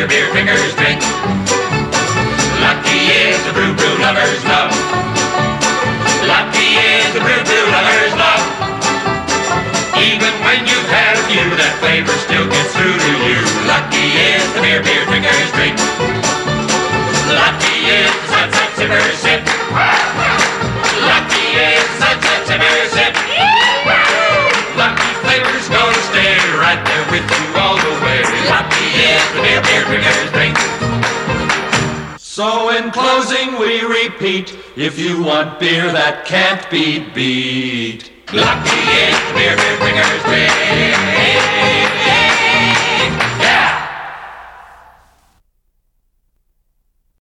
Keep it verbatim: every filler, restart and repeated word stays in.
beer, beer drinkers drink. Lucky is the brew, brew lovers love. Lucky is the brew, brew lovers love. Even when you've had a few, that flavor still gets through to you. Lucky is the beer, beer drinkers drink. Lucky is the sut, sut, sipper, sip. Lucky is the sut, sut, sipper, sip. Lucky flavor's gonna stay right there with you all the way. Lucky is the beer, beer drinkers drink. So in closing we repeat, if you want beer that can't be beat, lucky is the beer, beer drinkers drink.